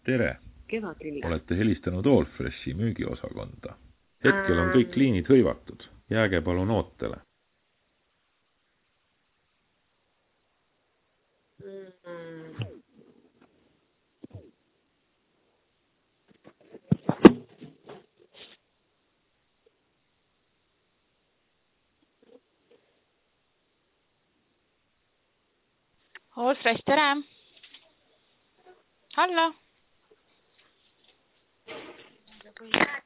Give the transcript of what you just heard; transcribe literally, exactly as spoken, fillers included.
Tere! Kevadlili. Olete helistanud Allfreshi müügiosakonda. Hetkel on kõik liinid hõivatud. Jääge palun ootele. Allfresh, tere! Hallo!